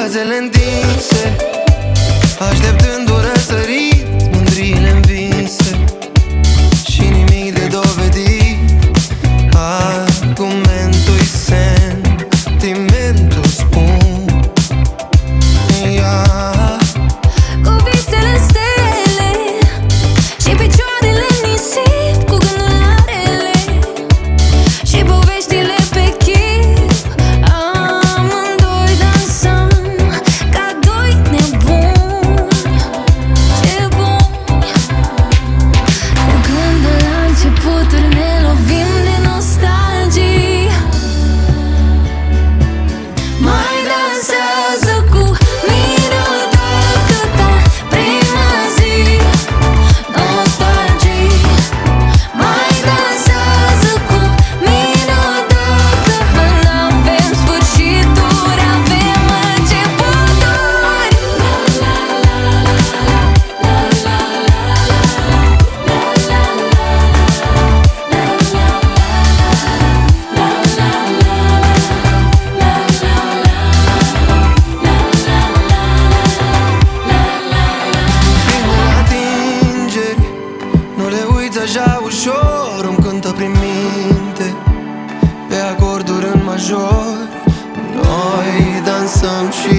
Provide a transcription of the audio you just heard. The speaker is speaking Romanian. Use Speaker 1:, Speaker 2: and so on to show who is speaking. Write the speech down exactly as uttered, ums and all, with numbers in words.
Speaker 1: Brațele întinse, așteptând un răsărit, mândriile învinse și nimic de dovedit. Argumentul-i sentimentul, spun yeah.
Speaker 2: Cu visele în stele și picioarele în nisip, cu gândul la rele și poveștile pe chip. Amândoi dansăm ca doi nebuni. Ce bun! Cu gândul la începuturi ne lovim de nostalgii. Mai dansează cu mine odată ta prima zi. Nostalgii. Mai dansează cu mine odată. N-avem sfârșituri, avem începuturi.
Speaker 1: Primele atingeri, nu le uiți așa ușor. Îmi cântă prin minte pe acorduri în major. Noi dansăm și